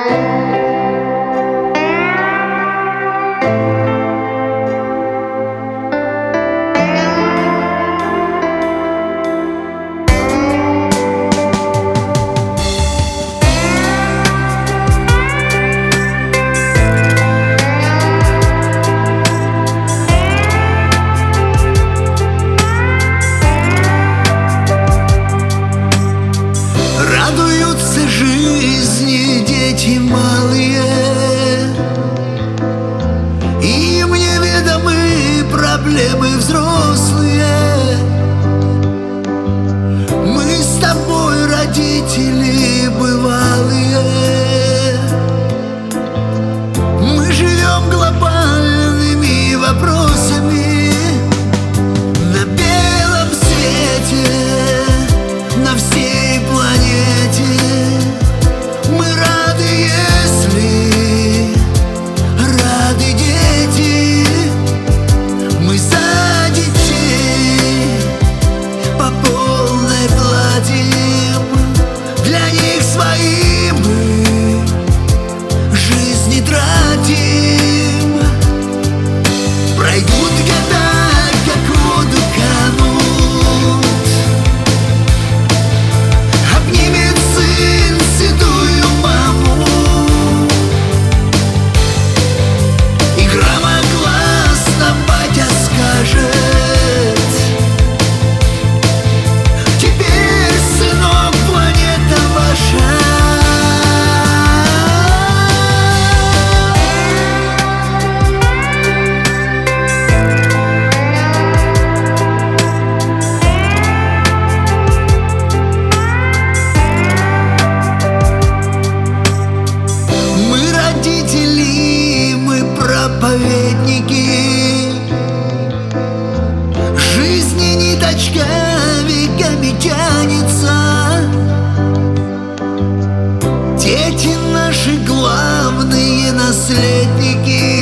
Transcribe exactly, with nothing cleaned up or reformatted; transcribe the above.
Радуются жизни дети малые, им неведомы проблемы взрослые. Мы с тобой, родители бывалые, мы живем глобальными вопросами на белом свете, на всей планете. Мы рады, если рады дети. Мы за детей по полной платим, для них свои мы жизни тратим. Пройдут года, как в воду канут, обнимет сын седую маму, и громогласно батя скажет: теперь, сынок, планета ваша. Проповедники жизни, ниточка веками тянется. Дети наши главные наследники.